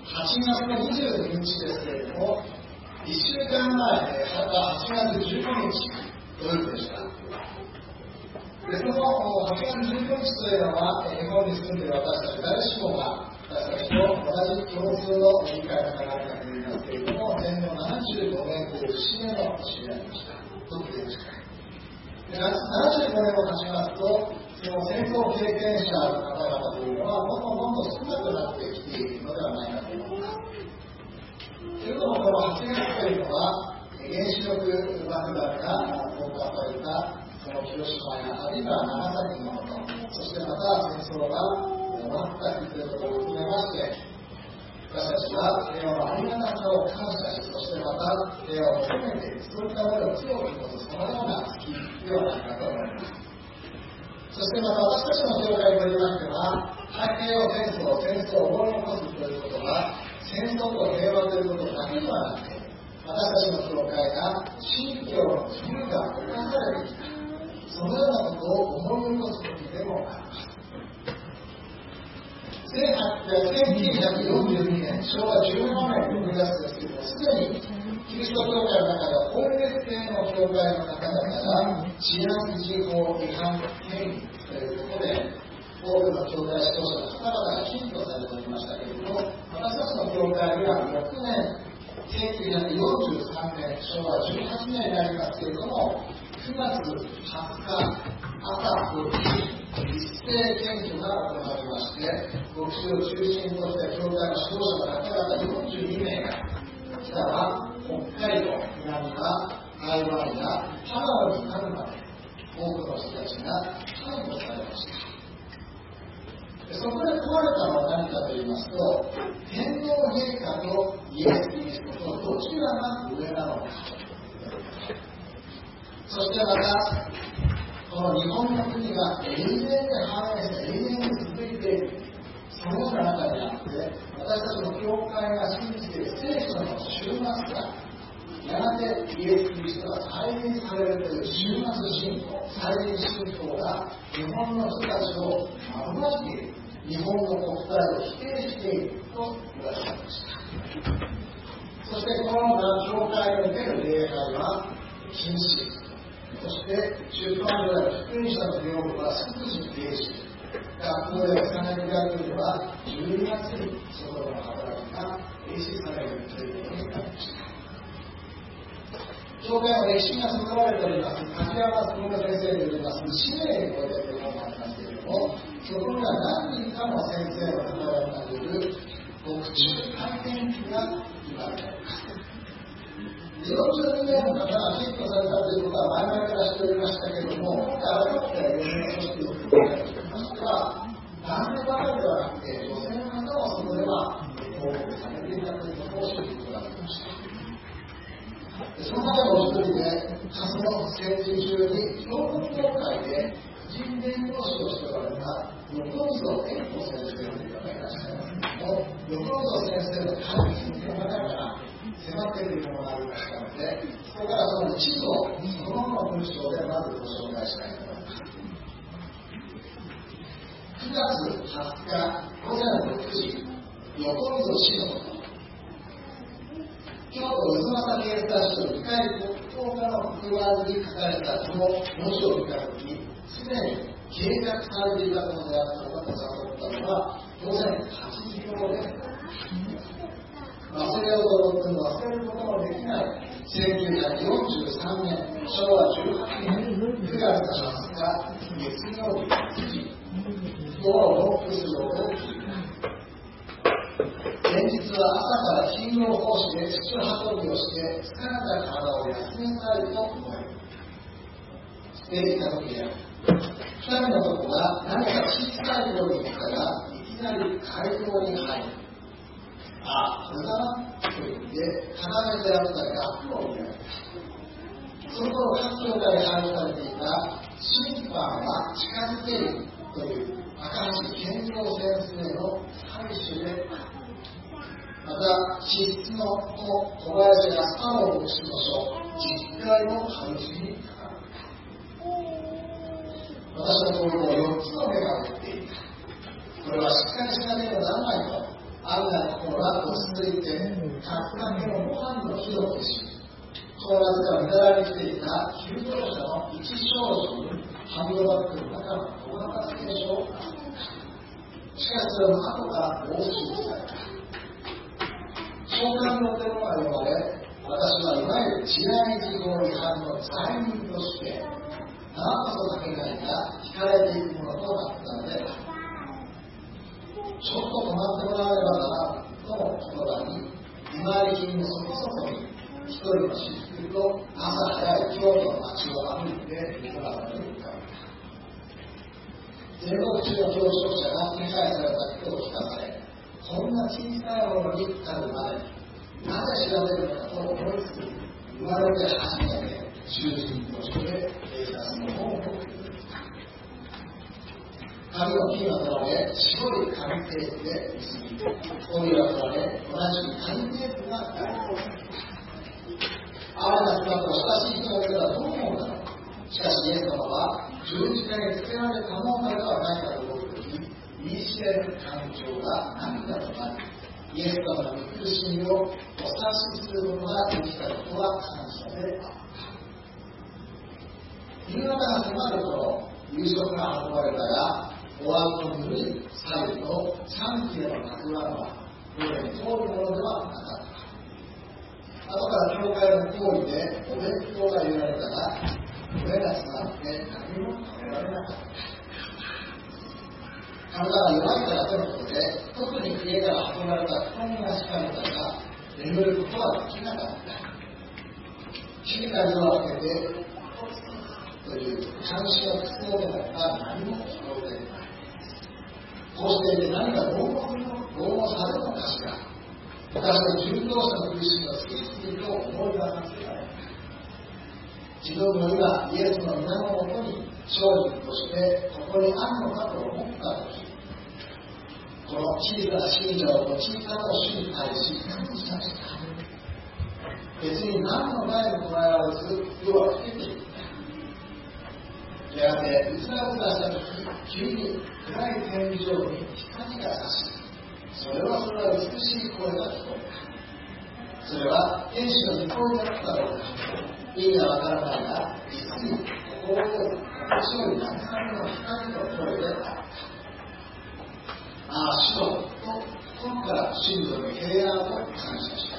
月の22日ですけれども、1週間前で8月15日土曜日でした。でその8月15日というのは、日本に住んでいる私たち誰しもが私たちと同じ共通の理解の流れがといいますけれども、戦後75年という節目の年になりました。特別でした。75年を経ちますと、その戦争経験者の方々というのはどんどん少なくなってきているのではないかと思います。それともこの8月というのは、原子力爆弾が投下されたその広島やあるいは長崎のこと、そしてまた戦争が終わったということを含めまして、私たちは平和のありがたさを感謝し、そしてまた平和を求めている、そういったものを強く持つ、そのような月ではないかと思います。そしてまた私たちの教会といいましては、太平洋戦争を思い起こすということは、戦争と平和ということだけではなくて、私たちの教会が信教の自由が侵されてきた、そのようなことを思い起こす時でもあります。1942年、昭和17年6月ですけれども、すでにキリスト教会の中では法律制の教会の方々が治安維持法違反権利ということで、多くの教会指導者の方々が禁錮されておりましたけれども、私たちの教会には6年、1943年、昭和18年になりますけれども、9月20日、朝6時、一斉検挙が行われまして、牧師を中心として教会の指導者の方々42名が、北は北海道、南は台湾やパラオに至るまで、多くの人たちが逮捕されました。そこで問われたのは何かと言いますと、天皇陛下とイエス・キリストとどちらが上なのか。そしてまた、この日本の国が永遠に繁栄して永遠に続いている、そのような中にあって、私たちの教会が信じている聖書の終末が、やがてイエス・キリストが再臨されるという終末信仰、再臨信仰が日本の人たちを惑わしている。日本の国体を否定していると言われていました。そしてこの教会における礼拝は禁止、そして出版である福音書の業務は即時停止、学校で幼い学部は12月にその働きが停止されるということになりました。教会の歴史が綴られております柿山純先生によります使命にこういったものがありますけれども、そこには何人かの先生の方々による獄中体験記が言われています。42名の方が禁錮されたということは前々からしておりましたけれども、今回改めて4名組織を含めていましては、男性ばかりではなくて女性の方もそこでは報告されていたということを知ることができました。その中の一人で、その戦時中に兵庫教会で婦人弁護士をしておられた横溝恵子先生という方がいらっしゃいますけれども、横溝先生の体験の中から迫っているものがありましたので、そこからその一部をそのまま文章でまずご紹介したいと思います。9月20日午前6時、横溝氏のこと。京都渦政警察署2階国交課の黒板に書かれたこの文字を見たときに、すでに計画されていたものであったのかと悟ったのは、午前8時頃です。忘れようと思っても忘れることもできない1943年昭和18年9月20日月曜日9時、ドアをノックする音を聞いた。前日は朝から勤労奉仕で土運びをして疲れた体を休めたいと思いしていた時である。2人の男が何か小さいように言ったらいきなり会場に入る。ああ、これだなと言って固めてあった額を見られた。その頃各教会に配布されていた審判は近づけるという赤橋健三先生の採取である。また、地質の小林康太郎牧師の書、実会の配信に書かれた。私のところに4つの目が出ていた。これはしっかりしなければならないと、案外のところはが落ち着いて、かきかけのご飯の火を消し、正月から無駄にしていた急乗車の一少女にハンドバッグの中の小型聖書を預けた。しかしそれも後から押収された。召喚の手のが呼ばれ、私はいわゆる治安維持法違反の罪人として、長こそかけがいが引かれていくものとなったのである。ちょっと止まってもらえればなとの言葉に、見回り金のそこそこに一人の私服と朝早い京都の街を歩いて行われるか。全国中の教職者が手配された人を聞かされ、こんな小さいものに至るまでになぜ調べるのかと思いつつ、生まれて初めて囚人として警察の方を送ってくる。髪の金は取られ、白い紙テープで結び、帯は取られ、同じ紙テープが代行された。哀れな姿と親しい人がいたらどう思うだろう。しかしイエス様は十字架につけられたものではないかと思うとき、言い知れる感情が涙となり、イエス様の苦しみをお察しすることができたことは感謝であった。夕方が迫る頃、夕食が運ばれたが、お椀のぬるい左右の3切れのたくあんは、どれに通るものではなかった。後から教会の行為でお弁当が入れられたが、胸が詰まって何も食べられなかった。体が弱いからとのことで、特に家から運ばれた布団が敷かれたが、眠ることはできなかった。静かに夜を明けて、という監視の苦痛でなった何も聞こえていない。こうしていて何か拷問されるのかしら。昔の殉道者の苦しみを次々と思い出させられた。自分の今、イエスの皆のもとに勝利としてここにあるのかと思ったとき、この小さな信者を用いたと主に対し感謝した。別に何の前に捉えられず、夜は更けていった。やがてうつらうつらしたとき、急に暗い天井に光が差し、それは美しい声が聞こえた。それは天使の御声だったろうか。意味はわからないが、実に心より慰めの光の声であった。ああ、主よと心から真理の平安を感謝した。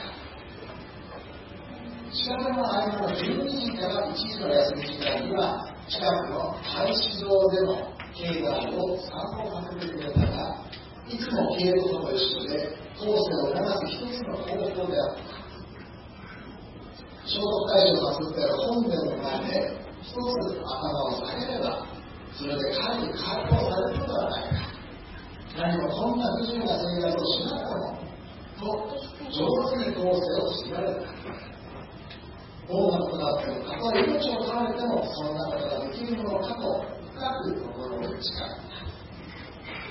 近くの間の12時から1時の休み時間には、近くの大使堂での境内を散歩させてくれたが、いつも経営と一緒で、当世を促す一つの方法であった。聖徳太子を祀っている本殿の前で、一つ頭を下げれば、それで解放されるのではないか。何もこんな不自由な生活をしなくても、と上手に当世を強いられた。どんなことがあっても、たとえ命を取られても、そんなことができるのかと、深く心に誓った。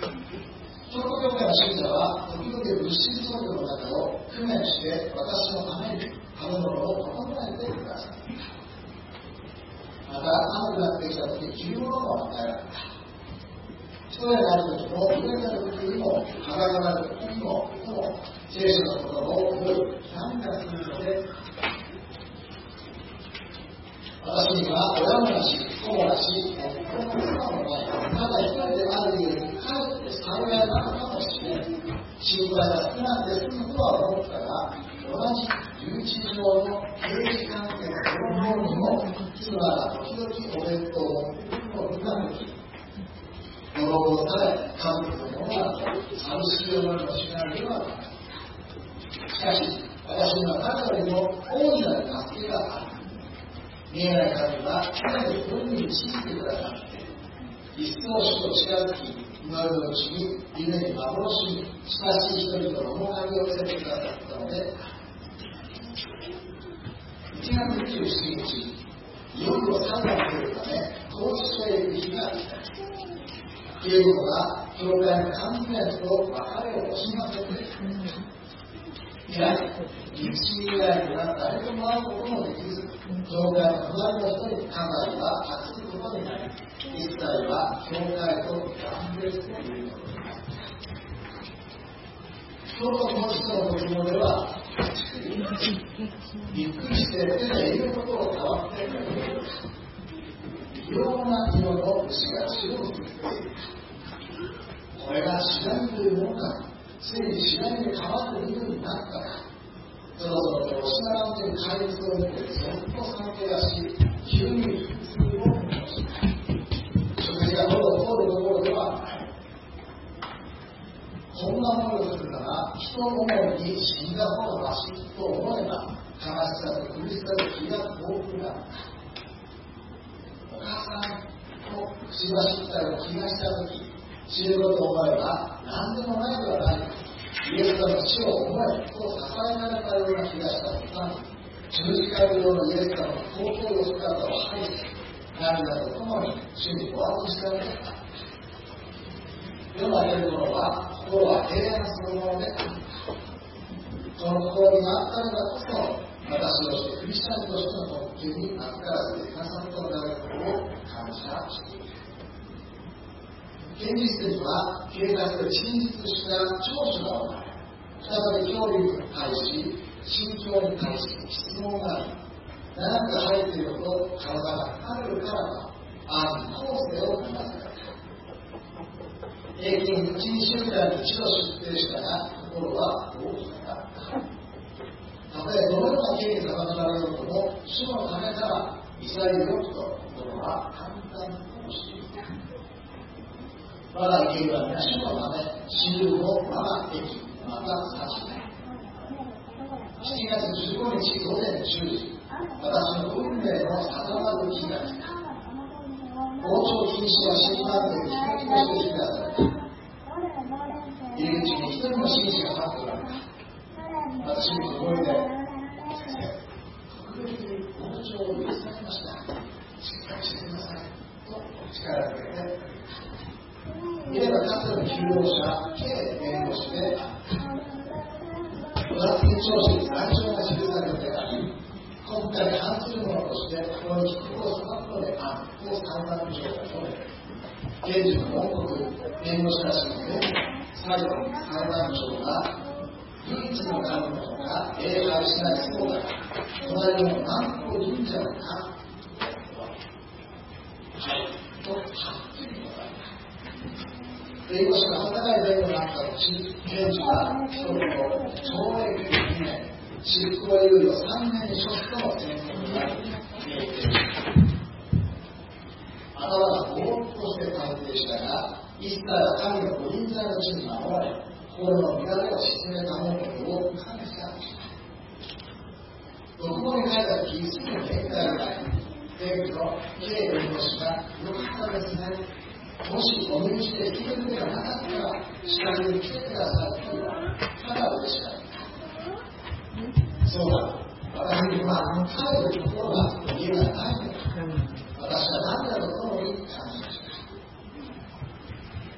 聖徳教会の信者は、時々物質宗教の中を工面して、私のために食べ物を整えてください。また、寒くなってきたとき、着るものも与えられた。一重になるときも、上になるときにも、肌がなるときにも、いつも聖書の言葉を覚える、何かするので、私には親もなし、子もなし、夫も妻もない。ただ一人であるように、かえって幸いなのかもしれない。心配が少なくて済むとは思ったが、同じ留置場の刑事関係の子供にも、妻が時々お弁当を持ってくるのを見たとき、泥棒され、家族のものだと、寂しい思いもしないではなかった。しかし、私には誰よりも大いなる助けがある。見えない神は常に本に導いてくださって、一層主と近づき、祈りのうちに夢に幻に親しい人々の面影を見せてくださったので、1月27日、いよいよ裁判を受けるため、当事者へ行く日が来た。警護が教会の関係者と別れを惜しませて、以来、一以外には誰とも会うこともできず、教会の隣の人に家内は託すことになり、一切は教会と断絶ということになった。 人とこの人の子供ではびっくりして手でいるところを触っていろんな色の虫が血を作っている。これが知らぬというものがついに知らぬに変わる犬になったら、そろそろと押し並んでいる怪物を見てずっと寒気がし、急に普通を戻した。食事が喉を通るところではない。こんな思いをするなら、人思いに死んだ方がましいと思えば、悲しさと苦しさと気が遠くなった。お母さんと口走ったりを気がしたとき、死ぬことを思えば何でもないではないか。イエス様の死を思えと支えられたような気がした途端に、十字架のようなイエス様の尊い姿を拝して、涙とともに主にご安心してあげた。世の中の頃は心は平安そのものであった。その心があったからこそ、私としてクリスチャンとしての特権に預からせてくださったのであることを感謝している。現実には警察で陳述した聴取が行われ、再び教育に対し、心境に対し質問があり、長く入っているほど体が疲れるからと、暗に後世を促された。平均1、2週間に一度出廷したが、心は大きかった。たとえどのような刑に定められようとも、主のためなら潔くと心は簡単としていた。我が生きるは主のため、死ぬも我が益、また幸ない。7月15日午前10時、私の運命の定まる日が来た。傍聴禁止は審判で企画として引き出された。入り口に一人の紳士が立っておられた。私にここで、先生、特別に傍聴を許されました。しっかりしてください。と力をかけて、見ればかつての求労者、K弁護士であった。お札に調子に罪状が記されてあり、今回反するものとして、ここに寄付をさばくのであると裁判所が述べ、検事の文告、弁護士らしいので、最後に裁判所が、唯一の神のほか、礼拝しないそうだが、隣の南方神社のか、はい、とはっきり答えた。弁護士が温かい弁護になった後、検事は一人の懲役2年、執行猶予3年に処すとの宣告が命令した。頭がぼーっとして鑑定したが、一切は神のご臨在の地に守られ、心の乱れを鎮めたものを感謝した。どこに書いた時、すぐに変化がない。弁護の K 弁護士が、よかったですね。もしお許しできるのではなかったら、近くに来てくださいと言われ、ただ嬉しかった。そうだ、私には帰るところが家がないのだ。私は涙のともに感謝した。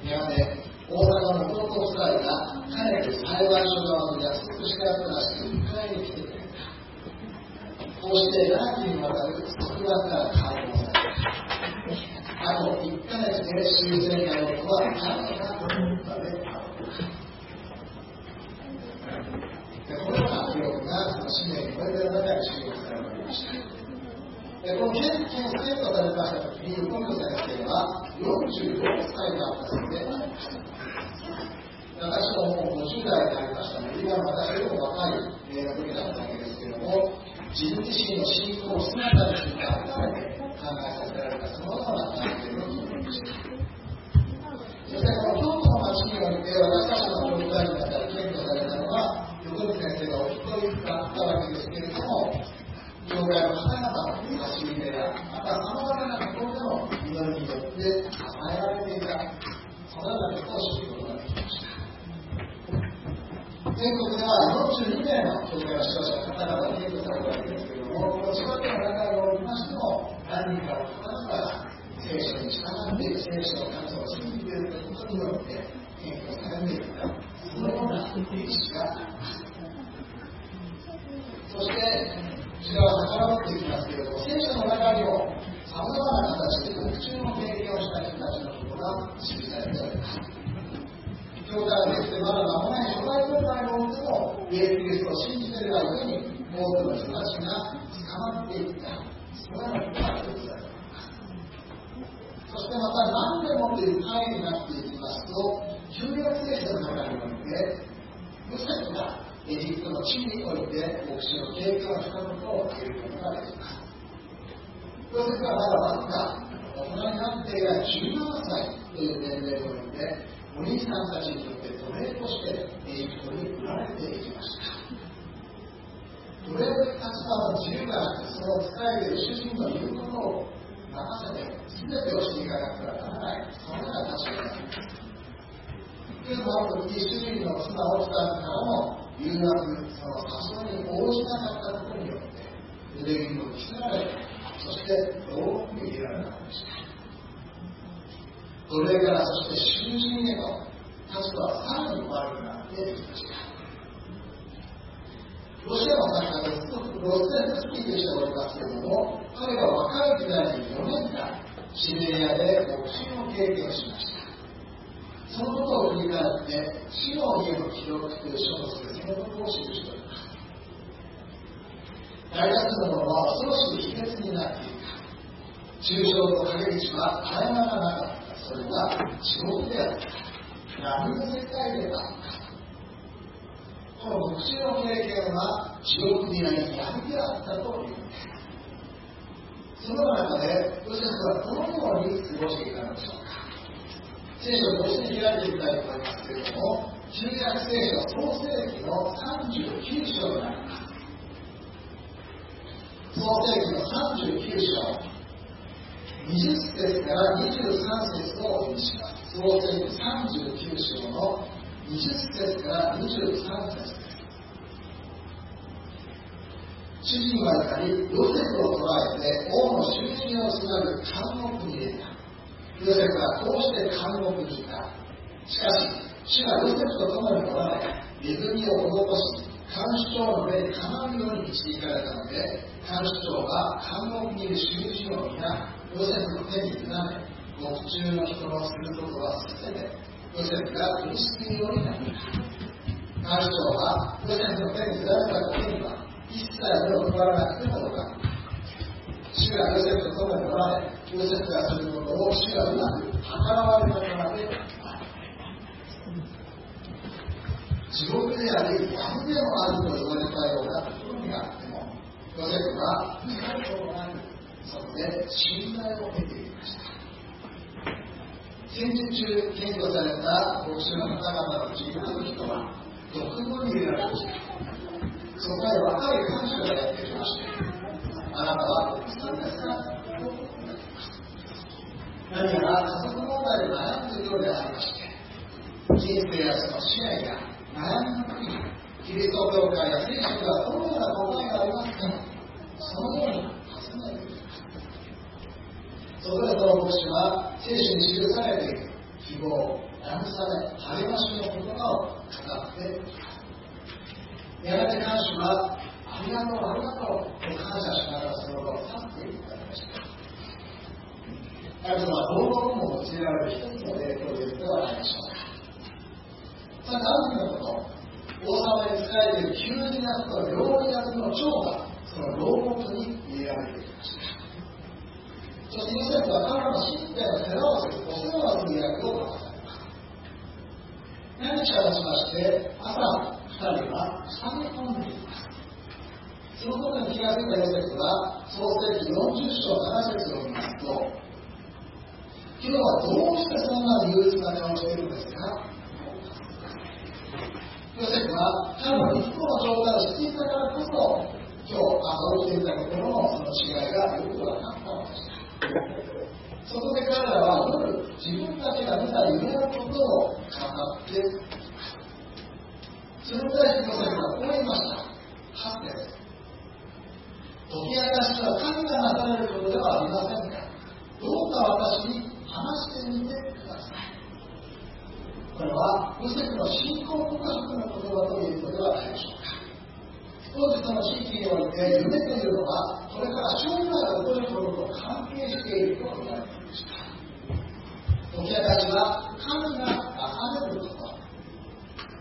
やがて、大阪の高校夫妻がかねて裁判所側の約束してあったらしく迎えに来てくれた。こうして長きにわたる束縛から解放された。あと1ヶ月で修正がやることは何かと思ったである。このような記録がその使命にこれから中に収録されておりました。この件生徒されましたときに、横溝先生は46歳だったそうであります。私はもう50代になりましたので、今の私よりも若い時だったわけですけれども、自分自身の信仰姿について改めて考えさせられたそのような関係の記録でした。そしてこの京都の町において私たちの教会にあたり検討されたのは、横溝先生がお一人だったわけですけれども、教会の方々の差し入れや、またさまざまなところでの祈りによって支えられていた、そのようなことを知ることができました。全国では42名の教会の指導者の方々が検討されたわけですけれども、この千葉県の中におりましても、何人かの方々が聖書に従って聖書の神様を信じていることによって検討されているそのような歴史があります。そして時代は遡っていきますけれども、聖書の中にもさまざまな形で特注の経験をした人たちのことが記されております。 教会ができてまだ間もない初代教会の多くもイエス・キリストを信じているがゆえに多くの人たちが捕まっていった、そのようなことが記録されています。そしてまた何でもという単位になっていきますと、旧約聖書の中においてヨセフがエジプトの地において牧師の経験をしたことを挙げることができます。ヨセフはまだわずか大人になって以来17歳という年齢において、お兄さんたちによって奴隷としてエジプトに売られていきました。奴隷的立場の自由がなく、その使える主人の言うことを任せて全てをしていかなくてはならない、そのような立場になります。というのは、時主人の妻を使うからの誘惑、その誘いに応じなかったことによって濡れ衣を着せられて、そして牢獄に入れられたのでした。奴隷からそして囚人へと立場はさらに悪くなっていきました。ロシアの作家ロステンスキーとしておりますけれども、彼は若い時代に4年間シベリアで牧師の経験をしました。そのことを振り返って死の家の記録という書とするそのことを記しております。大多数のものは恐ろしい秘訣になっていた。抽象と陰口は絶え間がなかった。それは地獄であった。闇の世界であった。この牧師の経験は地獄にあり闇であったというのです。その中でヨセフはどのように過ごしていたのでしょうか。聖書をご一緒に開いてみたいと思いますけれども、旧約聖書創世記の39章になります。創世記の39章20節から23節をお読みします。創世記39章の20節から23節です。主人は怒り、ヨセフを捕らえて王の囚人をつなぐ監獄に入れた。ヨセフはこうして監獄にいた。しかし、主がヨセフと共におられ、恵みを施し、看守長の上にかなうように導かれたので、看守長は監獄にいる囚人を皆、ヨセフの手に委ね、獄中の人のすることはすべて、ヨセフが苦しむようになった。看守長はヨセフの手に委ねた時には、一切目を配らなくてもよかった。主がヨセフと共におられ、ヨセフがすることを主がうまく計らわれたからである。地獄であり、闇でもあると言われたようなところにあっても、ヨセフは怒ることなく、そこで信頼を得ていました。戦時中、検挙された牧師の方々のうちある人は、毒語に入れられました。そこへ若い看守がやってきまして、あなたは牧師さんですかと言ってきました。何やら家族問題で悩んでいるようでありまして、人生やその支援や悩みの時に、キリスト教会や聖書にはどのような答えがありますか、そのように尋ねています。そこでその牧師は聖書に記されている希望、慰め、励ましの言葉を語っています。やがて看守はありがとうありがとうと感謝しながらその場を去っていかれました。彼女は老後も用いられる一つの例と言ってはないでしょうか。さて、ある日のこと、王様に仕えている給仕役と料理役の長がその牢獄に入れられていきました。そしてヨセフは彼の身体の世話をするお世話をする役を任されます。何日か経ちまして、朝2人は下げ込んでいます。そのことに気がついたヨセフは創世記40章7節を見ますと、今日はどうしてそんな憂鬱な顔をしているんですか。ヨセフは彼の一個の状態を知っていたからこそ、今日朝起きていたところのその違いがよく分かったのでした。そこで彼らは夜、自分たちが見た夢のことを語っています。それに対してヨセフはこう言いました。8節。解き明かしは神がなされることではありませんか。どうか私に話してみてください。これはヨセフの信仰告白の言葉ということではないでしょうか。当時その地域において夢というのはこれから将来が起こることと関係していると言われていました。解き明かしは神がなされること、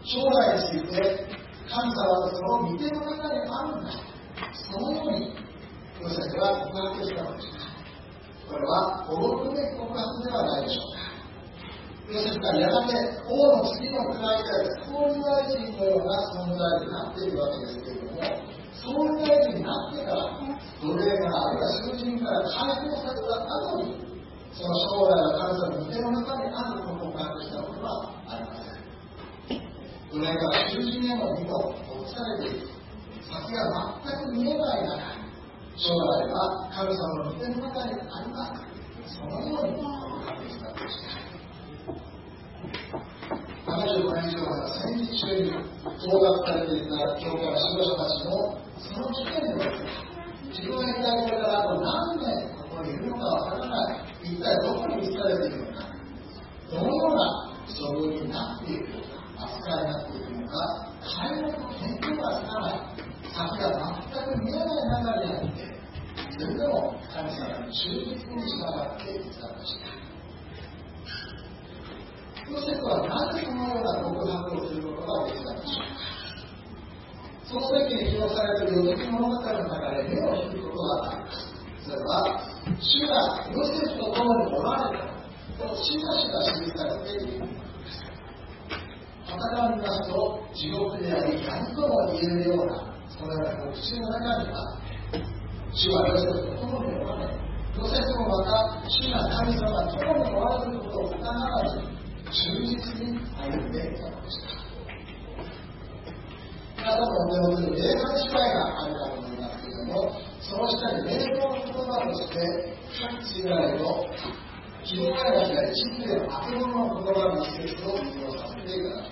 将来について神様とその御手の中にあるんだ、そのようにヨセフは告白したのでした。これは驚くべき告白ではないでしょうか。ヨセフがやがて王の次の位で総理大臣のような存在になっているわけですけれども、総理大臣になってから奴隷からあるいは囚人から解放された後に、その将来は神様の御手の中にあると告白したのではありません。奴隷から囚人への身を移されていく、先が全く見えない中、将来は神様の御手の中にあります。そのように告白したのでした。75年以上の戦時中に投獄されていた教会の指導者たちもその時点で自分が一体これからあと何年ここにいるのかわからない、一体どこに移されているのか、どのような処遇になっているのか、扱いになっているのか、皆目と見当がつかない、先が全く見えない中にあって、それでも神様に忠実に従っていたのでした。ヨセフはなぜそのような告白をすることができたのでしょうか。その時に記録されているヨセフ物語の中で目を引くことがあります。それは、主がヨセフと共におられたとしばしば記されているものです。傍から見ますと、地獄であり、闇とも言えるような、そのような告知の中には、主はヨセフと共におられ、ヨセフもまた、主が神様が共におられることを疑わず、忠実に歩んでいたのでした。皆さんのお手を持つ霊感芝居があるかと思いますけれども、その下に霊感の言葉として、各地外と希望が開い地域でのあけぼのの言葉の一節を引用させていただきました。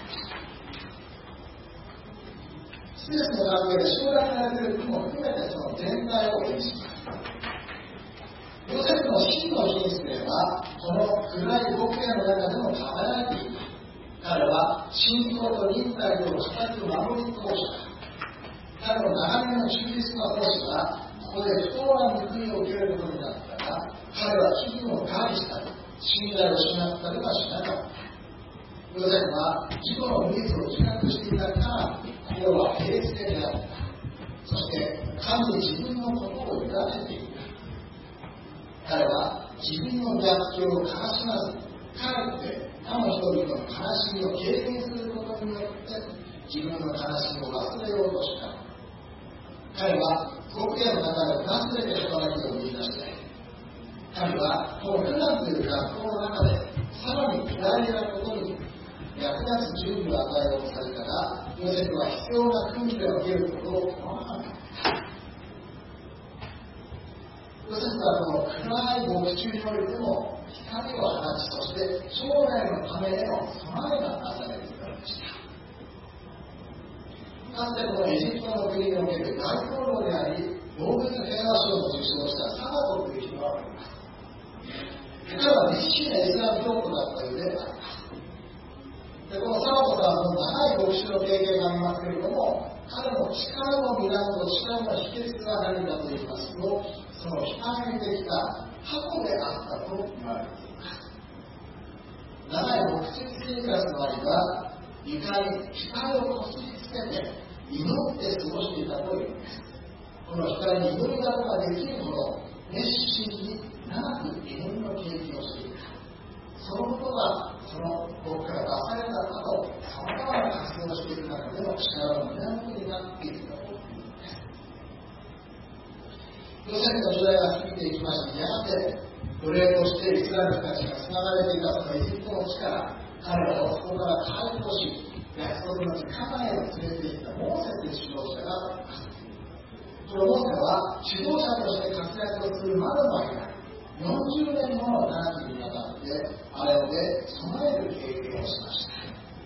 スペースの関係で将来されている句も含めてその全体を意味します。ヨセフの真の品質は、この暗い極刑の中でも輝いていた。彼は信仰と忍耐と固く守り通した。彼の長年の忠実な奉仕は、ここで不当な報いを受けることになったが、彼は危機を回避したり、信頼を失ったりはしなかった。ヨセフは自己の無実を自覚していたから、心は平静であった。そして神に自分のことを委ねていた。彼は自分の逆境を悲しまず、かえって他の人々の悲しみを経験することによって自分の悲しみを忘れようとした。彼は極刑の中で全て働きを見出して、彼はこの苦難という学校の中でさらに大事なことに役立つ準備を与えようとされたが、ヨセフは必要な訓練を受けることを思わなかった。ヨセフはこの暗い獄中においても光を放ち、そして将来のためへの備えがなされていたのでした。かつてこのエジプトの国における大統領であり、ノーベル平和賞を受賞したサマトという人がおります。彼は熱心なイスラム教徒だったようであります。でこのサマトさんの長い牧師の経験がありますけれども、彼の力の源、力の秘訣が何かと言いますと、そのひためてきた箱であったと言われています。長い牧師生活の間、床に光をこすりつけて祈って過ごしていたというんです。この光に祈りができるほど熱心に長く祈りの経験をしていた。そのことがその僕から出された後、さまざまな活動をしていく中での力の源になっているということです。ヨセフの時代が過ぎていきまして、やがて奴隷としてイスラエルたちがつながれていたそのエジプトの地から彼らをそこから解放し、約束の地カナンへ連れて行ったモーセという指導者がおります。このモーセは指導者として活躍をするまでの間、40年もの長きにわたってあれをで備える経験をしました。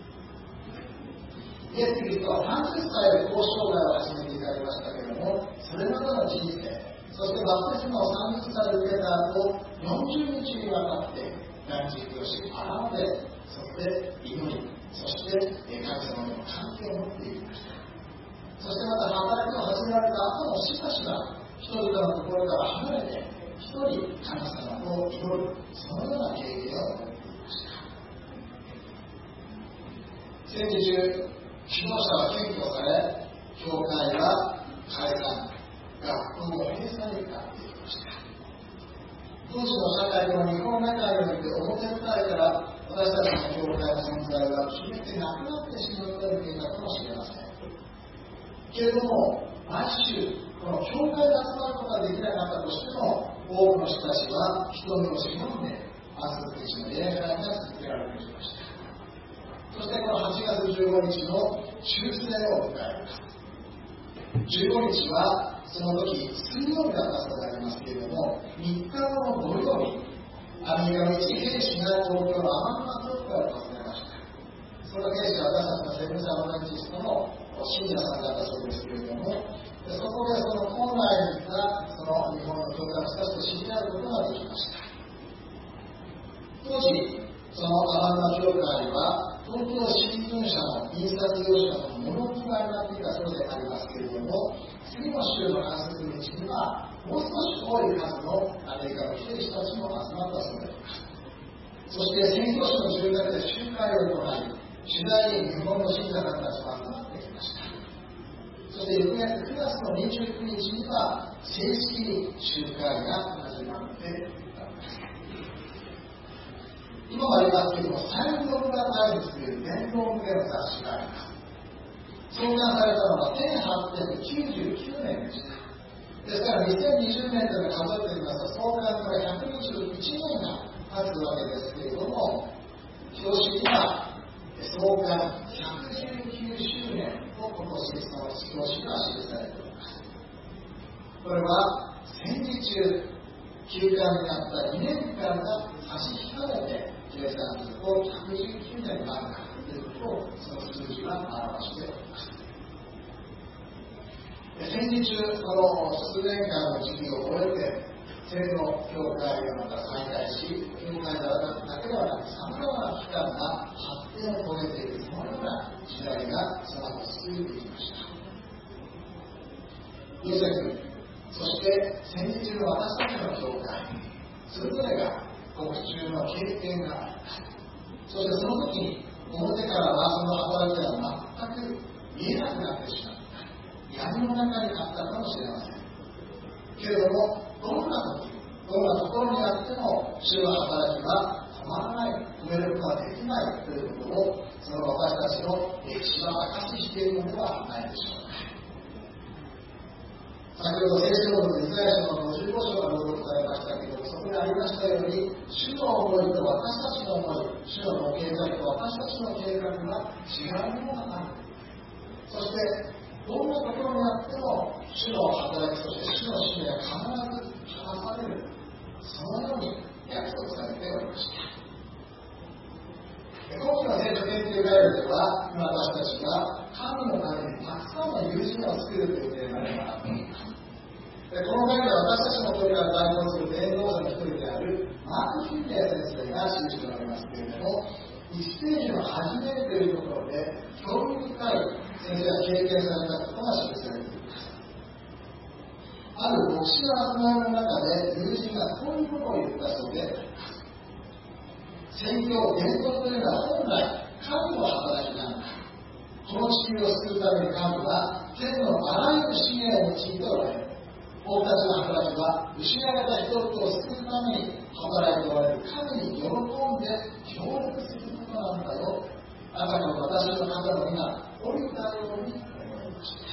イエス・キリストは30歳で交渉外を始めていただきましたけれども、それまでの人生、そしてバプテスマを30歳で受けた後、40日にわたって断食をし、現れ、そして祈り、そして神様との関係を持っていきました。そしてまた働きを始められた後もしばしば人々のところから離れて、一人神様と祈る、そのような経験を持っていました。戦時中、 指導者は検挙され、教会は解散、学校も閉鎖になっていきました。当時の社会の日本社会において表舞台から私たちの教会の存在は決めてなくなってしまったように見えたかもしれません。けれども、毎週、この教会が集まることができなかったとしても、多くの人たちは人目を忍んで、安息日の礼拝が続けられてきました。そしてこの8月15日の修正を迎えます。15日はその時水曜日だったそうでありますけれども、3日後の土曜日、アメリカの一兵士が東京のアマンマ教会を訪ねました。その兵士は私たちのセブンス・アドベンチストの信者さんだったそうですけれども、そこでその校内にいたその日本の教会の人たちと知り合うことができました。当時、そのアマンマ教会は東京新聞社の印刷業者の物置がになっていたそうでありますけれども、次の週の安息日にはもう少し多い数のアメリカの兵士たちも集まったそうであります。そして宣教師の住宅で集会を行い、取材に日本の信者たちが集まってきました。そして翌月9月の29日には正式に集会が始まっていたのです。今もありますけれども、サインド・オブ・ザ・タイムズという伝統向けの雑誌があります。創刊されたのは1899年でした。ですから2020年というのを数えてみますと、創刊から121年が経つわけですけれども、表紙には創刊119周年を今年その表紙が記されております。これは戦時中休刊になった2年間が差し引かれて計算すると119年になるかということをその数字は表しております。戦時中、この数年間の時期を終えて、政府の教会がまた再開し、教会だけではなく、さまざまな機関が発展を遂げている、そのような時代がその後続いていきました。ヨセフ、そして戦時中の私たちの教会、それぞれが獄中の経験があります。そしてその時に、表からはその働きは全く見えなくなってしまった。闇の中にあったかもしれません。けれども、どんな時、どんなところにあっても、主の働きは止まらない、止めることができないということを、その私たちの歴史は証ししているのではないでしょうか。先ほど聖書のイザヤ書の55章が朗読されましたけれども、そこにありましたように、主の思いと私たちの思い、主のご計画と私たちの計画が違うものがある。そして、どんなところにあっても、主の働き、そして主の使命は必ず果たされる。そのように約束されておりました。今期の聖書研究ガイドでは、今私たちが神のためにたくさんの友人を作るというテーマで学んでいます。このガイドは私たちの教会を代表する伝道者の一人であるマーク・フィンレー先生が記しておりますけれども、1ページの初めというところで、興味深い先生が経験されたことが記されています。ある牧師の集まりの中で友人がこういうことを言ったそうであります。宣教、伝道というのは本来神の働きなんだ。この地球を救うために神は天のあらゆる資源を用いておられる。僕たちの働きは失われた人々を救うために働いておられる神に喜んで協力することなんだよ。あなたの私の方の皆、降りたように思いました。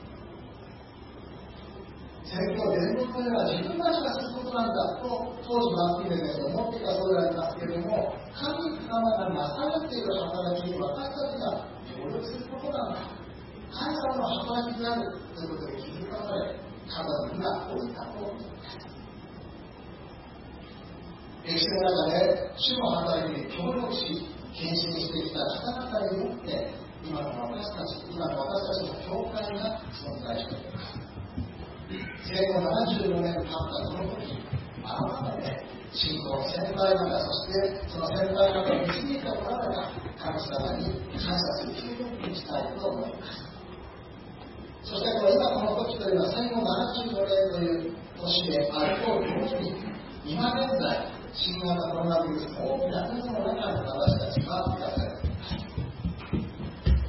宣教伝道というのは自分たちがすることなんだと当時マーク・フィンレー先生が思っていたそうでありますけれども、神様がなされている働きに私たちが協力することなんだ。神様の働きであるということに気づかされ、家族が降りたと思います。歴史の中で主の働きに協力し、献身してきた方々によって今の私たちの教会が存在しています。生後75年経ったその時、改めて信仰の先輩方、そしてその先輩方を導いたおられた神様に感謝する日々にしたいと思います。そして今この時というのは戦後75年という年であると同時に、今現在新型コロナウイルスの大きな渦の中に私たちは生かされています。戦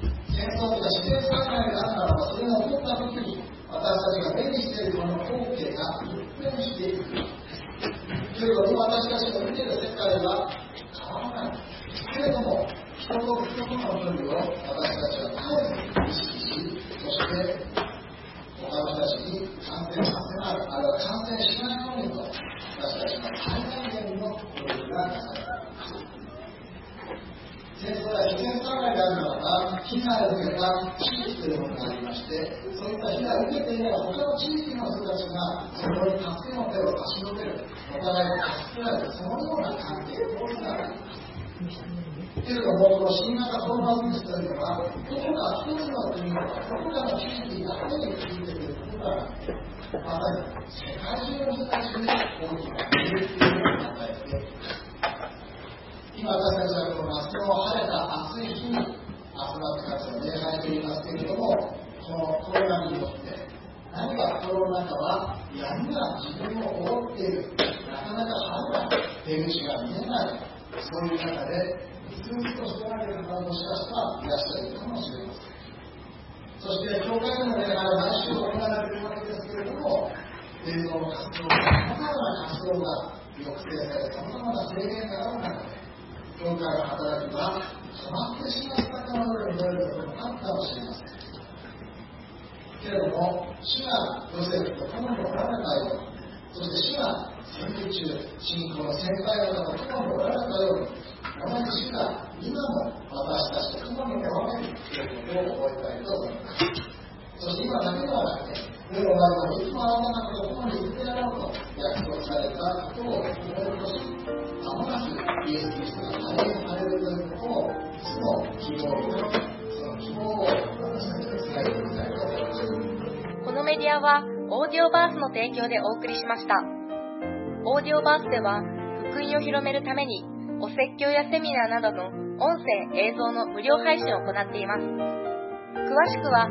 争とか自然災害があるならば、それが起こったときに、私たちが目にしているこの光景が一変していく。けれども、私たちが見ている世界は変わらない。けれども、人と人との距離を私たちは絶えず意識し、そして他の人たちに感染させない、あるいは感染しないようにと、私たちの最大限の努力がなされています。戦争や自然災害であるならば、被害を受けた地域というものがありまして、そういった被害を受けていれば、他の地域の人たちがそこに助けの手を差し伸べる、お互いを助けられる、そのような関係構図があります。けれども、この新型コロナウイルスというのは、どこか一つの国とか、どこかの地域だけについていることが、まさに世界中の人たちに大きな影響を与えています。今私たちはこの夏の晴れた暑い日に集まってから礼拝と言いますけれども、このコロナによって何か心の中は闇が自分を覆っている、なかなか晴れない、出口が見えない、そういう中でうつうつとしておられる方もしかしたらいらっしゃるかもしれません。そして教会での礼拝は毎週行われているわけですけれども、伝道の活動、さまざまな活動が抑制され、さまざまな制限がある中で、教会の働きが止まってしまったかのように思えることもあったかもしれません。けれども、主がヨセフと共におられたように、そして主が戦時中、信仰の先輩方と共におられたように、同じ主が今も私たちと共におられるということを覚えたいと思います。そして今だけではなくて、世の中にいつもあなた方と共にいてやろうと約束されたことを思い起こし、まもなくイエス・キリストが再現されるということをいつも希望になり、その希望を私たちに伝えていきたいと思います。 このメディアはオーディオバースの提供でお送りしました。オーディオバースでは福音を広めるためにお説教やセミナーなどの音声・映像の無料配信を行っています。詳しくは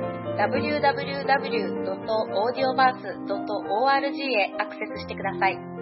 http://www.audioverse.org へアクセスしてください。